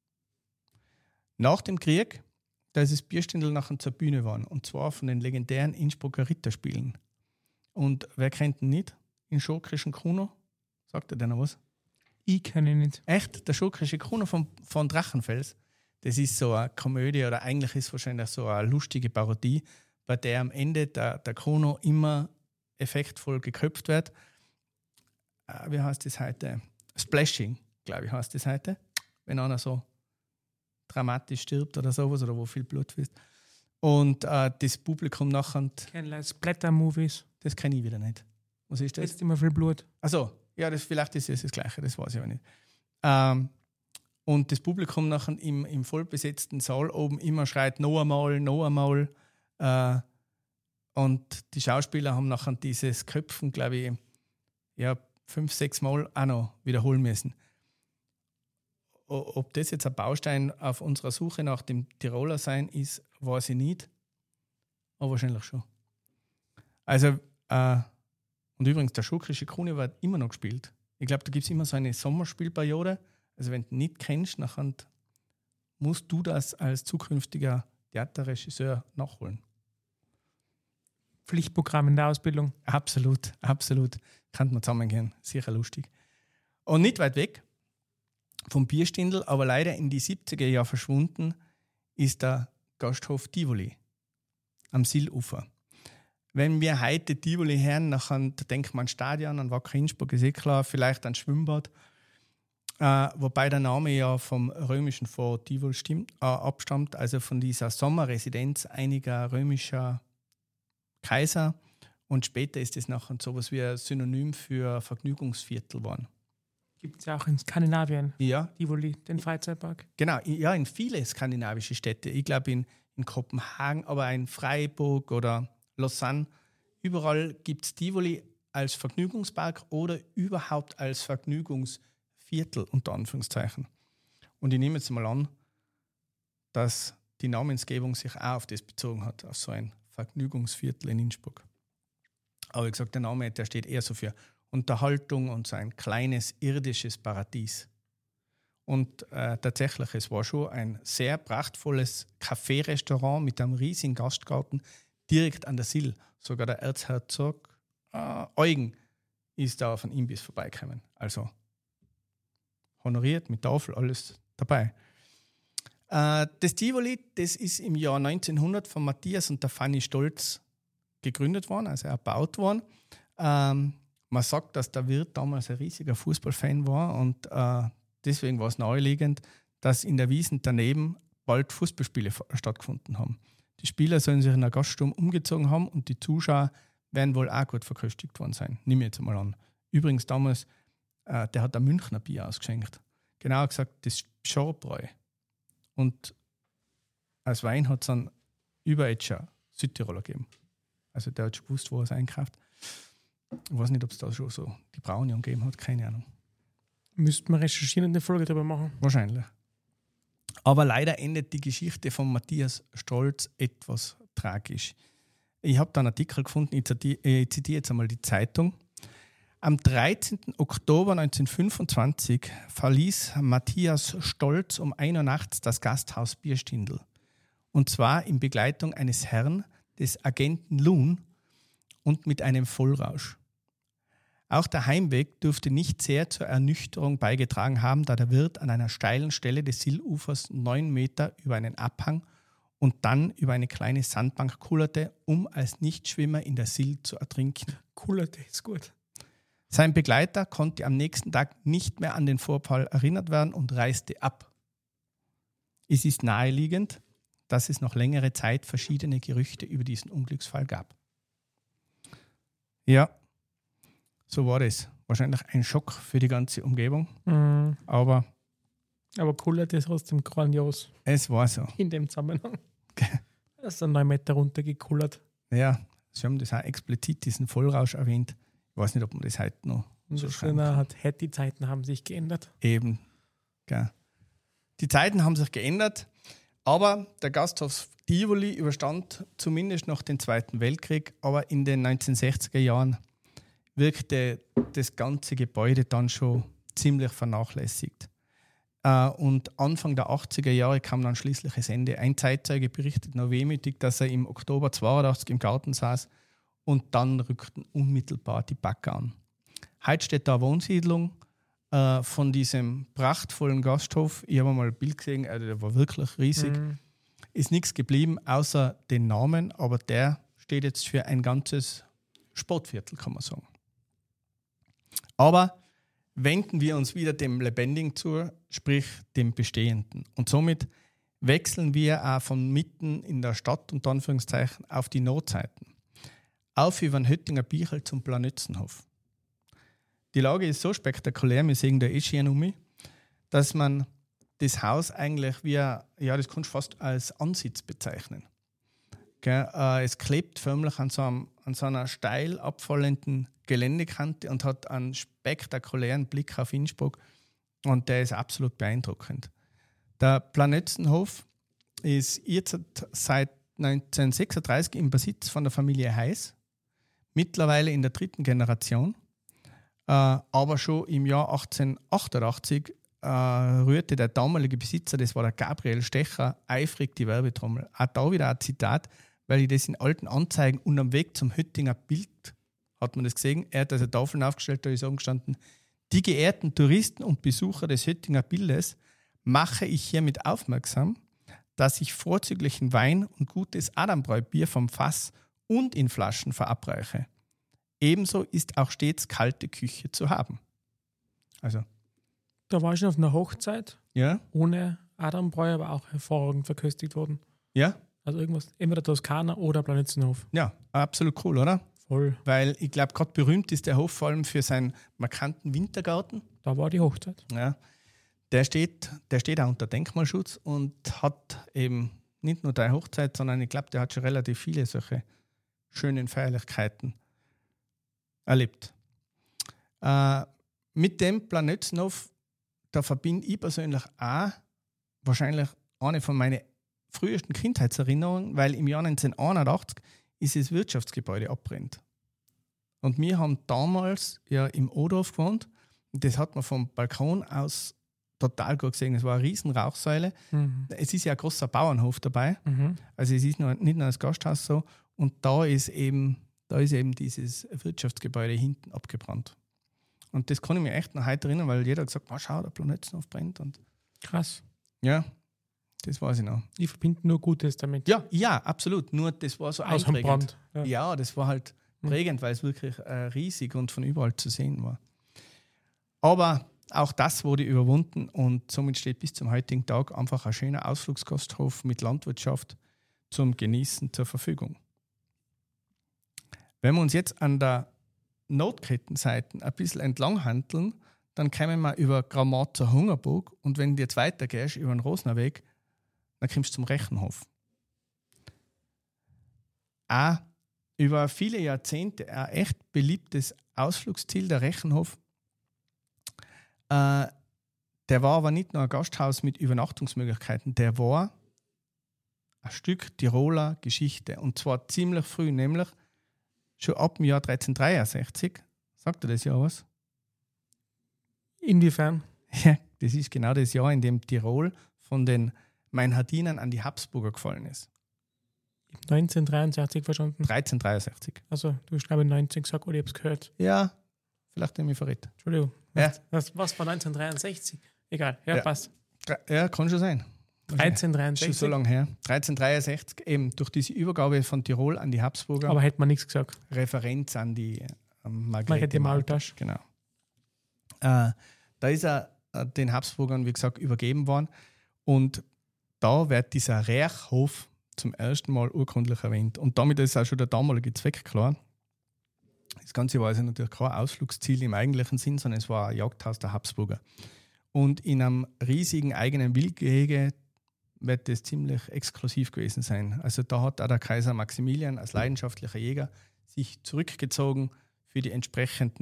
Nach dem Krieg, da ist das Bierstindl nachher zur Bühne geworden. Und zwar von den legendären Innsbrucker Ritterspielen. Und wer kennt ihn nicht? Den schurkischen Kuno? Sagt er denn noch was? Ich kenne ihn nicht. Echt? Der schurkische Kuno von, von Drachenfels. Das ist so eine Komödie oder eigentlich ist es wahrscheinlich so eine lustige Parodie, bei der am Ende der, der Kuno immer effektvoll geköpft wird. Äh, wie heißt das heute? Splashing, glaube ich, heißt das heute. Wenn einer so dramatisch stirbt oder sowas oder wo viel Blut fließt. Und äh, das Publikum nachher. Kenne Splatter-Movies. Das kenne ich wieder nicht. Was ist das? Jetzt immer viel Blut. Achso, ja, das, vielleicht ist es das Gleiche, das weiß ich aber nicht. Ähm, und das Publikum nachher im, im vollbesetzten Saal oben immer schreit: noch einmal, noch einmal. Äh, und die Schauspieler haben nachher dieses Köpfen, glaube ich, ja, fünf, sechs Mal auch noch wiederholen müssen. O- ob das jetzt ein Baustein auf unserer Suche nach dem Tiroler sein ist, weiß ich nicht. Aber wahrscheinlich schon. Also, äh, und übrigens, der schurkische Kuno wird immer noch gespielt. Ich glaube, da gibt es immer so eine Sommerspielperiode. Also, wenn du nicht kennst, nachher musst du das als zukünftiger Theaterregisseur nachholen. Pflichtprogramm in der Ausbildung. Absolut, absolut. Kann man zusammengehen. Sicher lustig. Und nicht weit weg vom Bierstindl, aber leider in die siebziger Jahre verschwunden, ist der Gasthof Tivoli am Sillufer. Wenn wir heute Tivoli hören, dann denkt man an Stadion, an Wacker Innsbruck, ist eh klar, vielleicht an Schwimmbad. Äh, wobei der Name ja vom römischen Fort Tivoli stimmt, äh, abstammt, also von dieser Sommerresidenz einiger römischer Kaiser. Und später ist es nachher so etwas wie ein Synonym für Vergnügungsviertel geworden. Gibt es ja auch in Skandinavien. Ja. Tivoli, den Freizeitpark. Genau, ja, in viele skandinavische Städte. Ich glaube in, in Kopenhagen, aber in Freiburg oder Lausanne. Überall gibt es Tivoli als Vergnügungspark oder überhaupt als Vergnügungsviertel, unter Anführungszeichen. Und ich nehme jetzt mal an, dass die Namensgebung sich auch auf das bezogen hat, auf so ein Vergnügungsviertel in Innsbruck. Aber wie gesagt, der Name, der steht eher so für Unterhaltung und so ein kleines irdisches Paradies. Und äh, tatsächlich, es war schon ein sehr prachtvolles Café-Restaurant mit einem riesigen Gastgarten direkt an der Sill. Sogar der Erzherzog äh, Eugen ist da auf einen Imbiss vorbeigekommen. Also honoriert, mit Tafel, alles dabei. Äh, das Tivoli, das ist im Jahr neunzehnhundert von Matthias und der Fanny Stolz gegründet worden, also erbaut worden. Ähm, man sagt, dass der Wirt damals ein riesiger Fußballfan war und äh, deswegen war es naheliegend, dass in der Wiesn daneben bald Fußballspiele stattgefunden haben. Die Spieler sollen sich in der Gaststube umgezogen haben und die Zuschauer werden wohl auch gut verköstigt worden sein. Nimm ich jetzt mal an. Übrigens damals, äh, der hat ein Münchner Bier ausgeschenkt. Genauer gesagt, das Schorbräu. Und als Wein hat es dann Überetscher Südtiroler gegeben. Also der hat schon gewusst, wo er es einkauft. Ich weiß nicht, ob es da schon so die Braune gegeben hat, keine Ahnung. Müssten wir recherchieren und eine Folge darüber machen. Wahrscheinlich. Aber leider endet die Geschichte von Matthias Stolz etwas tragisch. Ich habe da einen Artikel gefunden, ich zitiere jetzt einmal die Zeitung. Am dreizehnten Oktober neunzehnhundertfünfundzwanzig verließ Matthias Stolz um ein Uhr nachts das Gasthaus Bierstindl. Und zwar in Begleitung eines Herrn, des Agenten Loon, und mit einem Vollrausch. Auch der Heimweg dürfte nicht sehr zur Ernüchterung beigetragen haben, da der Wirt an einer steilen Stelle des Sillufers neun Meter über einen Abhang und dann über eine kleine Sandbank kullerte, um als Nichtschwimmer in der Sill zu ertrinken. Kullerte ist gut. Sein Begleiter konnte am nächsten Tag nicht mehr an den Vorfall erinnert werden und reiste ab. Es ist naheliegend, dass es noch längere Zeit verschiedene Gerüchte über diesen Unglücksfall gab. Ja, so war das. Wahrscheinlich ein Schock für die ganze Umgebung, Mhm. aber Aber kullerte ist trotzdem grandios es war so. in dem Zusammenhang. Er ist dann neun Meter runtergekullert. Ja, Sie haben das auch explizit, diesen Vollrausch erwähnt. Ich weiß nicht, ob man das heute noch Und so das schreiben Schöne kann. hat, hat, die Zeiten haben sich geändert. Eben. Gell. Die Zeiten haben sich geändert, aber der Gasthof Tivoli überstand zumindest noch den Zweiten Weltkrieg, aber in den neunzehnhundertsechziger Jahren wirkte das ganze Gebäude dann schon ziemlich vernachlässigt. Uh, und Anfang der achtziger Jahre kam dann schließlich das Ende. Ein Zeitzeuge berichtet noch wehmütig, dass er im Oktober zweiundachtzig im Garten saß und dann rückten unmittelbar die Bagger an. Heute steht da eine Wohnsiedlung uh, von diesem prachtvollen Gasthof. Ich habe mal ein Bild gesehen, also der war wirklich riesig. Mhm. Ist nichts geblieben, außer den Namen, aber der steht jetzt für ein ganzes Sportviertel, kann man sagen. Aber wenden wir uns wieder dem Lebendigen zu, sprich dem Bestehenden. Und somit wechseln wir auch von mitten in der Stadt, unter Anführungszeichen, auf die Nordseiten. Auf über den Höttinger Bichel zum Planitzenhof. Die Lage ist so spektakulär, wir sehen da eh schön um mich, dass man das Haus eigentlich wie, ja, das kannst du fast als Ansitz bezeichnen. Gell? Äh, es klebt förmlich an so, einem, an so einer steil abfallenden Geländekante und hat einen spektakulären Blick auf Innsbruck und der ist absolut beeindruckend. Der Planitzenhof ist jetzt seit neunzehnhundertsechsunddreißig im Besitz von der Familie Heiß, mittlerweile in der dritten Generation, äh, aber schon im Jahr achtzehnhundertachtundachtzig äh, rührte der damalige Besitzer, das war der Gabriel Stecher, eifrig die Werbetrommel. Auch da wieder ein Zitat, weil ich das in alten Anzeigen und am Weg zum Höttinger Bild hat man das gesehen. Er hat also Tafeln aufgestellt, da ist oben gestanden: Die geehrten Touristen und Besucher des Höttinger Bildes mache ich hiermit aufmerksam, dass ich vorzüglichen Wein und gutes Adambräu-Bier vom Fass und in Flaschen verabreiche. Ebenso ist auch stets kalte Küche zu haben. Also, Da war ich schon auf einer Hochzeit, ja, ohne Adambräu, aber auch hervorragend verköstigt worden. ja, Also irgendwas, entweder Toskana oder Planitzenhof. ja, absolut cool, oder? Voll. Weil ich glaube, gerade berühmt ist der Hof vor allem für seinen markanten Wintergarten. Da war die Hochzeit. Ja, der steht, der steht auch unter Denkmalschutz und hat eben nicht nur die Hochzeit, sondern ich glaube, der hat schon relativ viele solche schönen Feierlichkeiten erlebt. Äh, mit dem Planitzenhof, da verbinde ich persönlich auch wahrscheinlich eine von meinen frühesten Kindheitserinnerungen, weil im Jahr neunzehnhunderteinundachtzig ist das Wirtschaftsgebäude abbrennt. Und wir haben damals ja im Odorf gewohnt und das hat man vom Balkon aus total gut gesehen. Es war eine riesen Rauchsäule. Mhm. Es ist ja ein großer Bauernhof dabei, Mhm. also es ist nur, nicht nur das Gasthaus so. Und da ist eben, da ist eben dieses Wirtschaftsgebäude hinten abgebrannt. Und das kann ich mir echt noch heute erinnern, weil jeder hat gesagt, oh, schau, der Planitzenhof brennt. Und Krass. ja, das weiß ich noch. Ich verbinde nur Gutes damit. Ja, ja, absolut. Nur das war so Aus dem einprägend. Brand. Ja. Ja. das war halt Mhm. prägend, weil es wirklich äh, riesig und von überall zu sehen war. Aber auch das wurde überwunden und somit steht bis zum heutigen Tag einfach ein schöner Ausflugsgasthof mit Landwirtschaft zum Genießen zur Verfügung. Wenn wir uns jetzt an der Notkettenseite ein bisschen entlang handeln, dann kommen wir über Grammat zur Hungerburg und wenn du jetzt weitergehst über den Rosnerweg, dann kommst du zum Rechenhof. Auch über viele Jahrzehnte ein echt beliebtes Ausflugsziel, der Rechenhof. Äh, der war aber nicht nur ein Gasthaus mit Übernachtungsmöglichkeiten, der war ein Stück Tiroler Geschichte und zwar ziemlich früh, nämlich schon ab dem Jahr dreizehnhundertdreiundsechzig. Sagt dir das Jahr was? Inwiefern? Ja, das ist genau das Jahr, in dem Tirol von den Meinhardinern an die Habsburger gefallen ist. neunzehnhundertdreiundsechzig verstanden. dreizehnhundertdreiundsechzig. Also, du hast glaube ich neunzehn gesagt oder ich habe es gehört. Ja, vielleicht habe ich mich verrät. Entschuldigung. Ja. Was, was war neunzehnhundertdreiundsechzig? Egal, ja, Ja. passt. Ja, kann schon sein. Schon dreizehnhundertdreiundsechzig. so lange her. dreizehnhundertdreiundsechzig, eben durch diese Übergabe von Tirol an die Habsburger, Aber hätte man nichts gesagt. Referenz an die ähm, Margrethe Margrethe Maultasch. Maultasch. Genau. Äh, da ist er äh, den Habsburgern, wie gesagt, übergeben worden. Und da wird dieser Rechhof zum ersten Mal urkundlich erwähnt. Und damit ist auch schon der damalige Zweck klar. Das Ganze war also natürlich kein Ausflugsziel im eigentlichen Sinn, sondern es war ein Jagdhaus der Habsburger. Und in einem riesigen eigenen Wildgehege wird das ziemlich exklusiv gewesen sein. Also da hat auch der Kaiser Maximilian als leidenschaftlicher Jäger sich zurückgezogen für die entsprechenden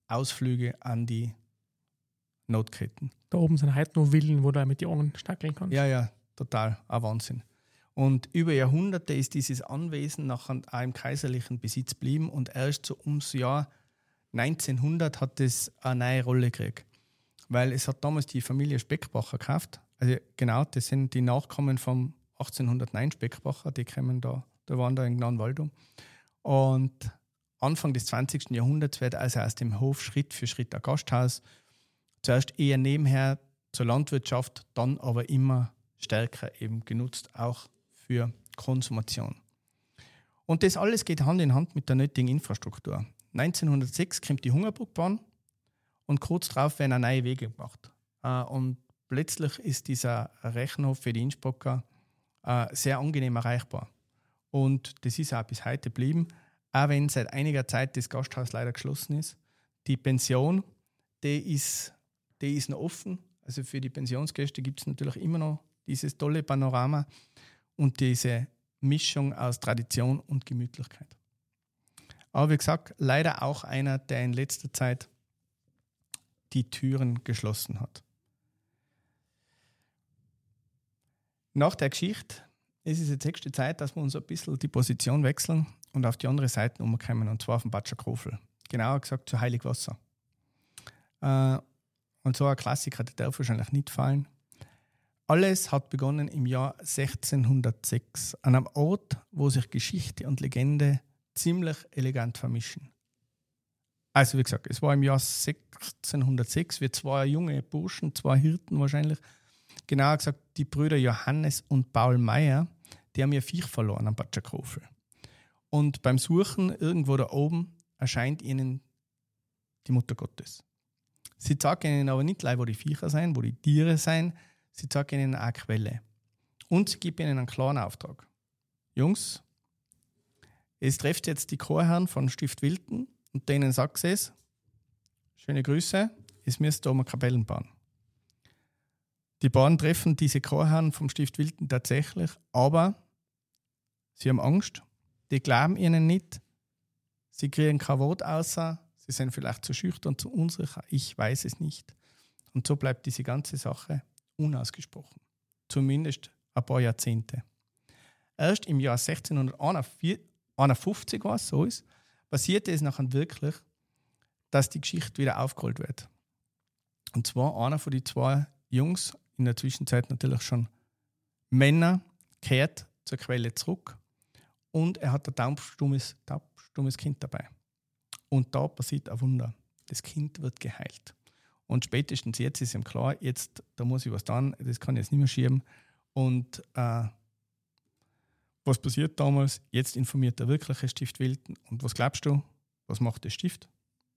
Ausflüge an die Notketten. Da oben sind heute noch Villen, wo du mit den Augen stackeln kannst. Ja, ja, total. Ein Wahnsinn. Und über Jahrhunderte ist dieses Anwesen nachher auch im kaiserlichen Besitz geblieben und erst so ums Jahr neunzehnhundert hat es eine neue Rolle gekriegt. Weil es hat damals die Familie Speckbacher gekauft. Also genau, das sind die Nachkommen vom achtzehnhundertneun Speckbacher, die kommen da, da waren da in Gnanwaldum. Und Anfang des zwanzigsten Jahrhunderts wird also aus dem Hof Schritt für Schritt ein Gasthaus. Zuerst eher nebenher zur Landwirtschaft, dann aber immer stärker eben genutzt, auch für Konsumation. Und das alles geht Hand in Hand mit der nötigen Infrastruktur. neunzehnhundertsechs kommt die Hungerburgbahn und kurz darauf werden auch neue Wege gemacht. Und plötzlich ist dieser Rechenhof für die Innsbrucker sehr angenehm erreichbar. Und das ist auch bis heute geblieben, auch wenn seit einiger Zeit das Gasthaus leider geschlossen ist. Die Pension, die ist, die ist noch offen. Also für die Pensionsgäste gibt es natürlich immer noch dieses tolle Panorama und diese Mischung aus Tradition und Gemütlichkeit. Aber wie gesagt, leider auch einer, der in letzter Zeit die Türen geschlossen hat. Nach der Geschichte ist es jetzt höchste Zeit, dass wir uns ein bisschen die Position wechseln und auf die andere Seite umkommen, und zwar auf den Batscher Krofel. Genauer gesagt zu Heiligwasser. Äh, und so ein Klassiker, der darf wahrscheinlich nicht fallen. Alles hat begonnen im Jahr sechzehnhundertsechs, an einem Ort, wo sich Geschichte und Legende ziemlich elegant vermischen. Also wie gesagt, es war im Jahr sechzehnhundertsechs, wir zwei junge Burschen, zwei Hirten wahrscheinlich, genauer gesagt die Brüder Johannes und Paul Meyer, die haben ihr Viech verloren am Batscher Krofel. Und beim Suchen irgendwo da oben erscheint ihnen die Mutter Gottes. Sie zeigt ihnen aber nicht gleich, wo die Viecher sein, wo die Tiere sein, sie zeigt ihnen eine Quelle. Und sie gibt ihnen einen klaren Auftrag. Jungs, es trifft jetzt die Chorherren von Stift Wilten und denen sagt sie es, schöne Grüße, es müsst da um eine Kapellen bauen. Die beiden treffen diese Chorherren vom Stift Wilten tatsächlich, aber sie haben Angst, die glauben ihnen nicht, sie kriegen kein Wort außer, sie sind vielleicht zu schüchtern, zu unsicher, ich weiß es nicht. Und so bleibt diese ganze Sache unausgesprochen. Zumindest ein paar Jahrzehnte. Erst im Jahr sechzehnhunderteinundfünfzig war es, so ist, passierte es nachher wirklich, dass die Geschichte wieder aufgerollt wird. Und zwar einer von den zwei Jungs, in der Zwischenzeit natürlich schon Männer, kehrt zur Quelle zurück und er hat ein taubstummes, taubstummes Kind dabei. Und da passiert ein Wunder. Das Kind wird geheilt. Und spätestens jetzt ist ihm klar, jetzt, da muss ich was tun, das kann ich jetzt nicht mehr schieben. Und äh, was passiert damals? Jetzt informiert der wirkliche Stift Wilten. Und was glaubst du? Was macht der Stift?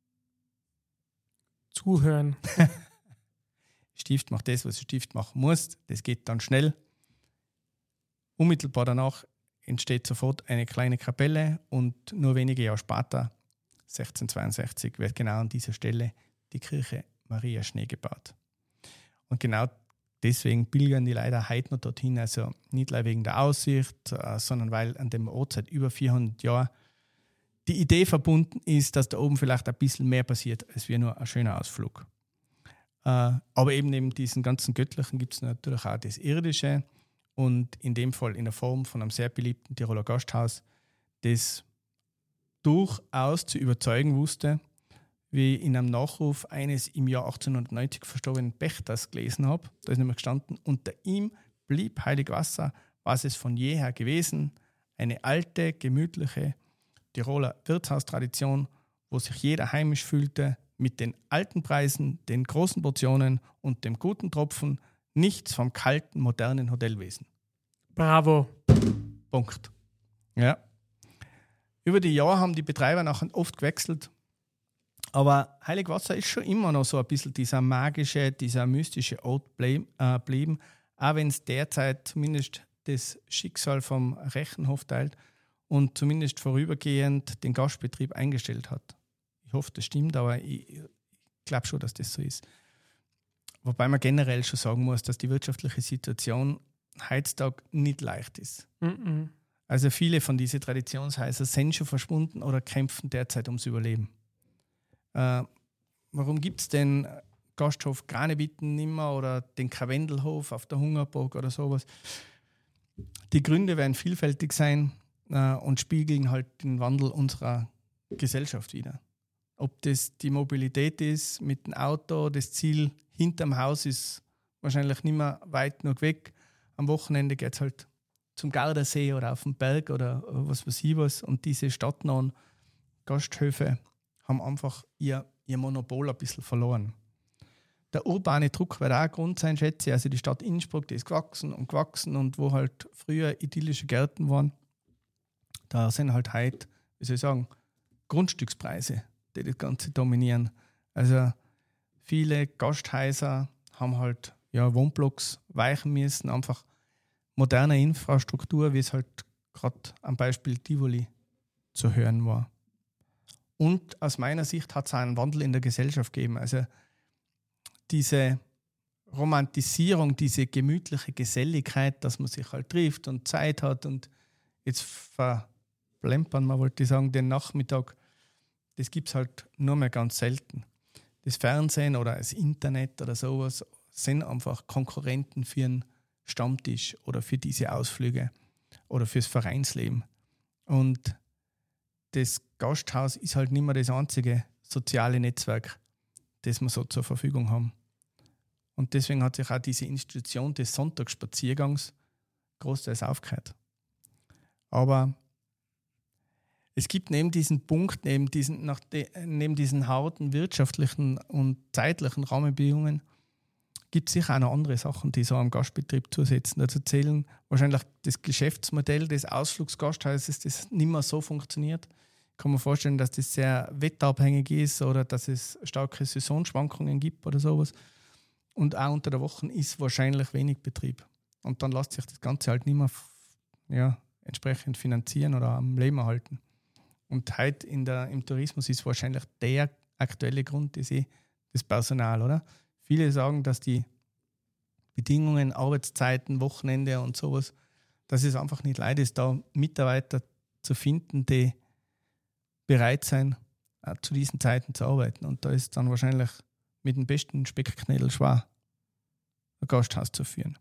Zuhören. Stift macht das, was der Stift machen muss. Das geht dann schnell. Unmittelbar danach entsteht sofort eine kleine Kapelle und nur wenige Jahre später, sechzehnhundertzweiundsechzig, wird genau an dieser Stelle die Kirche Maria Schnee gebaut. Und genau deswegen pilgern die leider heute noch dorthin, also nicht nur wegen der Aussicht, sondern weil an dem Ort seit über vierhundert Jahren die Idee verbunden ist, dass da oben vielleicht ein bisschen mehr passiert, als wie nur ein schöner Ausflug. Aber eben neben diesen ganzen Göttlichen gibt es natürlich auch das Irdische und in dem Fall in der Form von einem sehr beliebten Tiroler Gasthaus, das durchaus zu überzeugen wusste, wie ich in einem Nachruf eines im Jahr achtzehnhundertneunzig verstorbenen Pächters gelesen habe. Da ist nämlich gestanden, unter ihm blieb Heiligwasser, was es von jeher gewesen, eine alte, gemütliche Tiroler Wirtshaustradition, wo sich jeder heimisch fühlte, mit den alten Preisen, den großen Portionen und dem guten Tropfen, nichts vom kalten, modernen Hotelwesen. Bravo. Punkt. Ja. Über die Jahre haben die Betreiber nachher oft gewechselt, aber Heiligwasser ist schon immer noch so ein bisschen dieser magische, dieser mystische Ort geblieben, auch wenn es derzeit zumindest das Schicksal vom Rechenhof teilt und zumindest vorübergehend den Gastbetrieb eingestellt hat. Ich hoffe, das stimmt, aber ich glaube schon, dass das so ist. Wobei man generell schon sagen muss, dass die wirtschaftliche Situation heutzutage nicht leicht ist. Mm-mm. Also viele von diesen Traditionshäusern sind schon verschwunden oder kämpfen derzeit ums Überleben. Äh, warum gibt es den Gasthof Granebitten nicht mehr oder den Karwendelhof auf der Hungerburg oder sowas? Die Gründe werden vielfältig sein äh, und spiegeln halt den Wandel unserer Gesellschaft wider. Ob das die Mobilität ist mit dem Auto, das Ziel hinterm Haus ist wahrscheinlich nicht mehr weit genug weg. Am Wochenende geht es halt zum Gardasee oder auf den Berg oder was weiß ich was. Und diese stadtnahen Gasthöfe haben einfach ihr, ihr Monopol ein bisschen verloren. Der urbane Druck wird auch ein Grund sein, schätze ich. Also die Stadt Innsbruck, die ist gewachsen und gewachsen und wo halt früher idyllische Gärten waren, da sind halt heute, wie soll ich sagen, Grundstückspreise, die das Ganze dominieren. Also viele Gasthäuser haben halt ja, Wohnblocks weichen müssen, einfach moderne Infrastruktur, wie es halt gerade am Beispiel Tivoli zu hören war. Und aus meiner Sicht hat es einen Wandel in der Gesellschaft gegeben. Also diese Romantisierung, diese gemütliche Geselligkeit, dass man sich halt trifft und Zeit hat und jetzt verplempern wir, wollte ich sagen, den Nachmittag, das gibt es halt nur mehr ganz selten. Das Fernsehen oder das Internet oder sowas sind einfach Konkurrenten für einen Stammtisch oder für diese Ausflüge oder fürs Vereinsleben. Und das Gasthaus ist halt nicht mehr das einzige soziale Netzwerk, das wir so zur Verfügung haben. Und deswegen hat sich auch diese Institution des Sonntagsspaziergangs großteils aufgehört. Aber es gibt neben diesem Punkt, neben diesen, nach de, neben diesen harten wirtschaftlichen und zeitlichen Rahmenbedingungen, gibt es sicher auch noch andere Sachen, die so am Gastbetrieb zusetzen. Dazu zählen wahrscheinlich das Geschäftsmodell des Ausflugsgasthauses, das nicht mehr so funktioniert. Ich kann mir vorstellen, dass das sehr wetterabhängig ist oder dass es starke Saisonschwankungen gibt oder sowas. Und auch unter der Woche ist wahrscheinlich wenig Betrieb. Und dann lässt sich das Ganze halt nicht mehr ja, entsprechend finanzieren oder am Leben erhalten. Und heute in der, im Tourismus ist wahrscheinlich der aktuelle Grund das, eh das Personal, oder? Viele sagen, dass die Bedingungen, Arbeitszeiten, Wochenende und sowas, dass es einfach nicht leid ist, da Mitarbeiter zu finden, die bereit sein, zu diesen Zeiten zu arbeiten. Und da ist dann wahrscheinlich mit dem besten Speckknädel schwer, ein Gasthaus zu führen.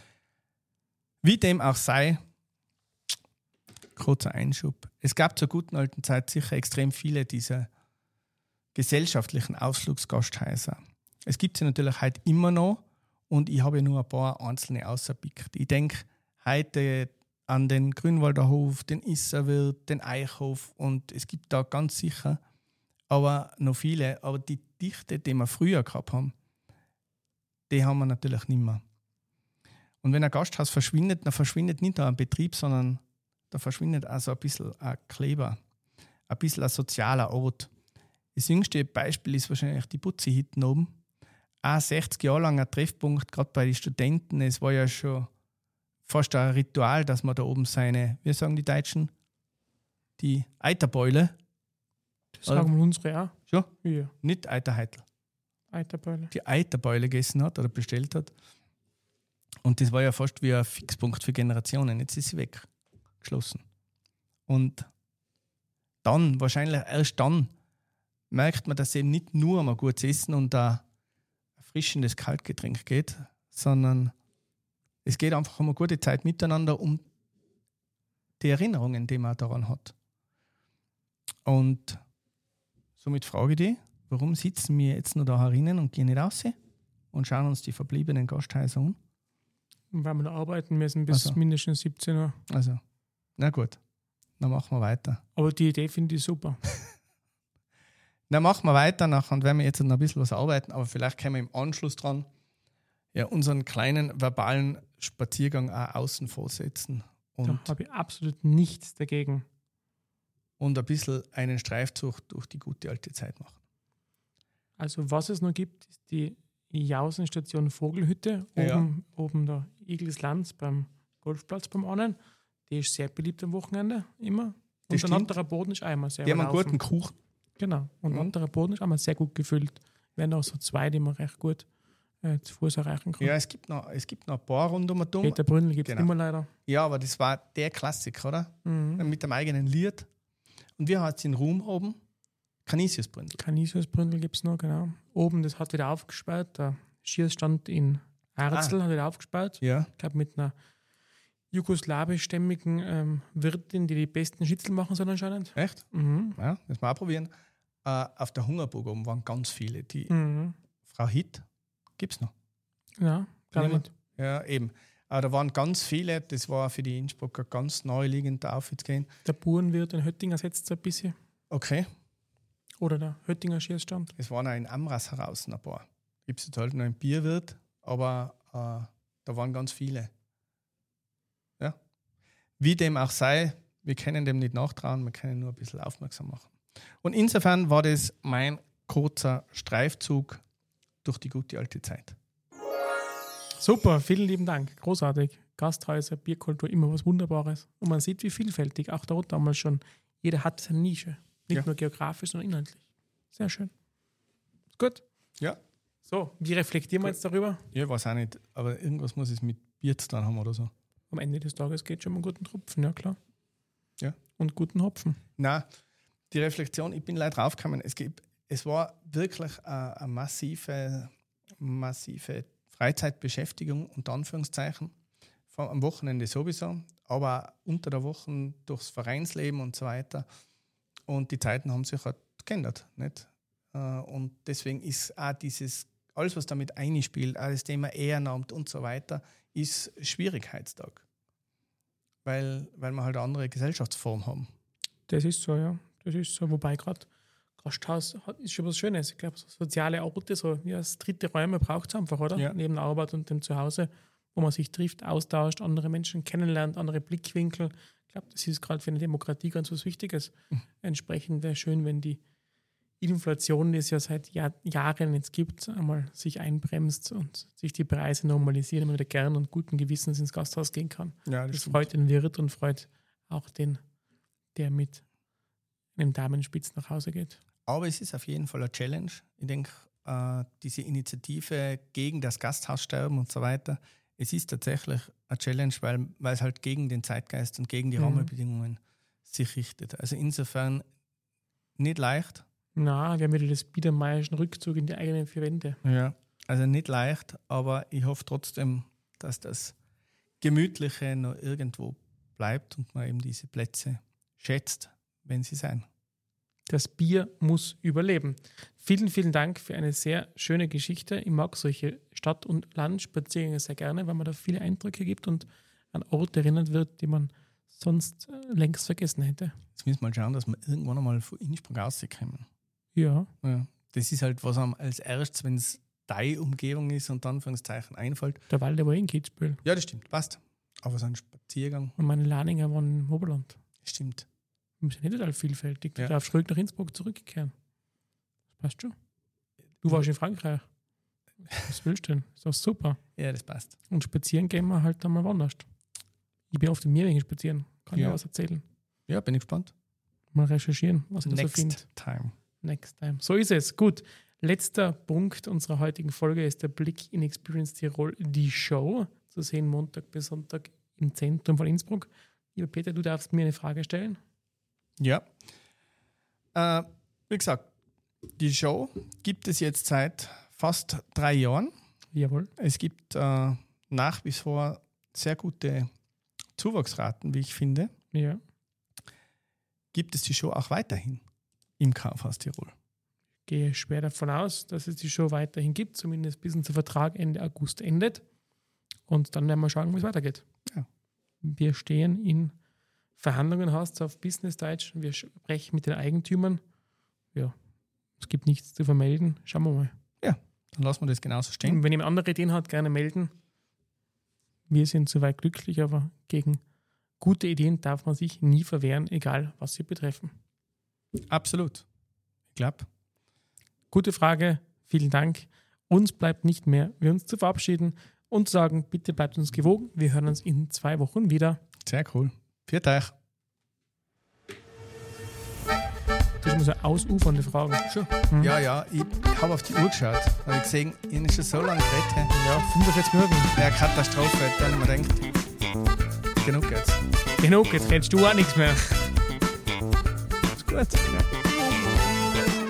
Wie dem auch sei, kurzer Einschub. Es gab zur guten alten Zeit sicher extrem viele dieser gesellschaftlichen Ausflugsgasthäuser. Es gibt sie natürlich heute immer noch und ich habe nur ein paar einzelne außerpickt. Ich denke heute an den Grünwalder Hof, den Isserwirt, den Eichhof und es gibt da ganz sicher aber noch viele. Aber die Dichte, die wir früher gehabt haben, die haben wir natürlich nicht mehr. Und wenn ein Gasthaus verschwindet, dann verschwindet nicht nur ein Betrieb, sondern da verschwindet also ein bisschen ein Kleber, ein bisschen ein sozialer Ort. Das jüngste Beispiel ist wahrscheinlich die Butzi hinten oben. Auch sechzig Jahre lang ein Treffpunkt, gerade bei den Studenten. Es war ja schon fast ein Ritual, dass man da oben seine, wie sagen die Deutschen, die Eiterbeule. Das sagen wir unsere auch. Schon? Ja. Nicht Eiterheitel. Eiterbeule. Die Eiterbeule gegessen hat oder bestellt hat. Und das war ja fast wie ein Fixpunkt für Generationen. Jetzt ist sie weggeschlossen. Und dann, wahrscheinlich erst dann, merkt man, dass es eben nicht nur um ein gutes Essen und ein erfrischendes Kaltgetränk geht, sondern es geht einfach um eine gute Zeit miteinander, um die Erinnerungen, die man daran hat. Und somit frage ich dich, warum sitzen wir jetzt noch da herinnen und gehen nicht raus und schauen uns die verbliebenen Gasthäuser an? Weil wir noch arbeiten müssen bis Also. mindestens siebzehn Uhr. Also, na gut, dann machen wir weiter. Aber die Idee finde ich super. Dann machen wir weiter nachher und werden wir jetzt noch ein bisschen was arbeiten, aber vielleicht können wir im Anschluss dran ja, unseren kleinen verbalen Spaziergang auch außen vorsetzen und, Da habe ich absolut nichts dagegen. und ein bisschen einen Streifzug durch die gute alte Zeit machen. Also was es noch gibt, ist die Jausenstation Vogelhütte, Ja. oben, oben der Igelslanz beim Golfplatz beim Ahnen. Die ist sehr beliebt am Wochenende, immer. Und Das der stimmt. anderer Boden ist einmal sehr Wir haben einen laufen. guten Kuchen. Genau. Und Mhm. ein anderer Boden ist einmal sehr gut gefüllt. Wir haben auch so zwei, die man recht gut äh, zu Fuß erreichen kann. Ja, es gibt noch, es gibt noch ein paar rund um den Peter Brünnel gibt es Genau. immer leider. Ja, aber das war der Klassiker, oder? Mhm. Mit dem eigenen Lied. Und wir hatten den Ruhm oben. Canisius-Bründel. Canisius-Bründel gibt es noch, genau. Oben, das hat wieder aufgesperrt. Der Schießstand in Arzl Ah. hat wieder aufgesperrt. Ja. Ich glaube, mit einer jugoslawischstämmigen ähm, Wirtin, die die besten Schnitzel machen soll anscheinend. Echt? Mhm. Ja, müssen wir auch probieren. Äh, auf der Hungerburg oben waren ganz viele. Die Mhm. Frau Hitt gibt es noch. Ja, glaube ich Niemand? nicht. Ja, eben. Aber da waren ganz viele. Das war für die Innsbrucker ganz naheliegend, da aufzugehen. Der Burenwirt in Höttinger setzt ein bisschen. Okay. Oder der Höttinger Schießstand. Es waren auch in Amras heraus ein paar. Gibt es jetzt halt noch einen Bierwirt, aber äh, da waren ganz viele. Ja. Wie dem auch sei, wir können dem nicht nachtrauen, wir können nur ein bisschen aufmerksam machen. Und insofern war das mein kurzer Streifzug durch die gute alte Zeit. Super, vielen lieben Dank. Großartig. Gasthäuser, Bierkultur, immer was Wunderbares. Und man sieht, wie vielfältig, auch da damals schon, jeder hat seine Nische. Nicht Ja. nur geografisch, sondern inhaltlich. Sehr schön. Ist gut. Ja. So, wie reflektieren wir Gut. jetzt darüber? Ich weiß auch nicht, aber irgendwas muss es mit Bier zu tun haben oder so. Am Ende des Tages geht es schon um einen guten Tropfen, ja klar. Ja. Und guten Hopfen. Nein, die Reflexion, ich bin leider draufgekommen, es, gibt, es war wirklich eine, eine massive, massive Freizeitbeschäftigung, unter Anführungszeichen, Vor- am Wochenende sowieso, aber unter der Woche durchs Vereinsleben und so weiter. Und die Zeiten haben sich halt geändert. Nicht? Äh, Und deswegen ist auch dieses, alles was damit einspielt, auch das Thema Ehrenamt und so weiter, ist Schwierigkeitstag. Weil, weil wir halt eine andere Gesellschaftsform haben. Das ist so, ja. Das ist so. Wobei gerade Gasthaus hat, ist schon was Schönes. Ich glaube, so soziale Orte, so wie als dritte Räume braucht es einfach, oder? Ja. Neben der Arbeit und dem Zuhause, wo man sich trifft, austauscht, andere Menschen kennenlernt, andere Blickwinkel. Ich glaube, das ist gerade für eine Demokratie ganz was Wichtiges. Mhm. Entsprechend wäre schön, wenn die Inflation, die es ja seit Jahr, Jahren jetzt gibt, einmal sich einbremst und sich die Preise normalisieren, damit man wieder gern und guten Gewissens ins Gasthaus gehen kann. Ja, Das freut den Wirt und freut auch den, der mit einem Damenspitz nach Hause geht. Aber es ist auf jeden Fall eine Challenge. Ich denke, äh, diese Initiative gegen das Gasthaussterben und so weiter, es ist tatsächlich eine Challenge, weil, weil es halt gegen den Zeitgeist und gegen die Mhm. Rahmenbedingungen sich richtet. Also insofern nicht leicht. Na, wir haben wieder das biedermeierischen Rückzug in die eigenen vier Wände. Ja. Also nicht leicht, aber ich hoffe trotzdem, dass das Gemütliche noch irgendwo bleibt und man eben diese Plätze schätzt, wenn sie sein. Das Bier muss überleben. Vielen, vielen Dank für eine sehr schöne Geschichte. Ich mag solche Stadt- und Landspaziergänge sehr gerne, weil man da viele Eindrücke gibt und an Orte erinnert wird, die man sonst äh, längst vergessen hätte. Jetzt müssen wir mal schauen, dass wir irgendwann einmal von Innsbruck rauskommen. Ja, Ja. Das ist halt, was einem als erstes, wenn es deine Umgebung ist und dann Anführungszeichen einfällt. der Walde war in Kitzbühel Ja, das stimmt, passt. Aber so ein Spaziergang, und meine Laninger waren im Oberland. stimmt. Wir sind nicht total vielfältig. Du Ja. darfst ruhig nach Innsbruck zurückkehren. Das passt schon. Du warst in Frankreich. Was willst du denn? Ist doch super. Ja, das passt. Und spazieren gehen wir halt einmal woanders. Ich bin oft in Meerwegen spazieren. Kann Ja. ja was erzählen. Ja, bin ich gespannt. Mal recherchieren, was ich da so Next finde. time. Next time. So ist es. Gut. Letzter Punkt unserer heutigen Folge ist der Blick in Experience Tirol, die Show. Zu sehen Montag bis Sonntag im Zentrum von Innsbruck. Lieber Peter, du darfst mir eine Frage stellen. Ja. Äh, wie gesagt, die Show gibt es jetzt seit fast drei Jahren. Jawohl. Es gibt äh, nach wie vor sehr gute Zuwachsraten, wie ich finde. Ja. Gibt es die Show auch weiterhin im Kaufhaus Tirol? Gehe schwer davon aus, dass es die Show weiterhin gibt, zumindest bis unser Vertrag Ende August endet. Und dann werden wir schauen, wie es weitergeht. Ja. Wir stehen in Verhandlungen, heißt es auf Business-Deutsch. Wir sprechen mit den Eigentümern. Ja, es gibt nichts zu vermelden. Schauen wir mal. Dann lassen wir das genauso stehen. Und wenn jemand andere Ideen hat, gerne melden. Wir sind soweit glücklich, aber gegen gute Ideen darf man sich nie verwehren, egal was sie betreffen. Absolut. Ich glaube. Gute Frage, vielen Dank. Uns bleibt nicht mehr, wir uns zu verabschieden und sagen, bitte bleibt uns gewogen. Wir hören uns in zwei Wochen wieder. Sehr cool. Viert euch. Das ist immer so eine ausufernde Frage. Schon. Hm. Ja, ja, ich habe auf die Uhr geschaut. Habe ich gesehen, ich habe schon so lange geredet. He. Ja, fünfundvierzig Minuten. Ja, Katastrophe. Dann habe ich mir gedacht, genug jetzt. Genug, jetzt redest du auch nichts mehr. Ist gut. Ja.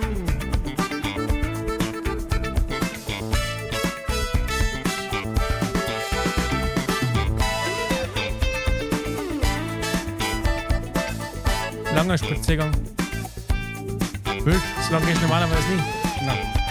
Langer Spaziergang. Wild. So lange gehe ich normalerweise nie. Nein.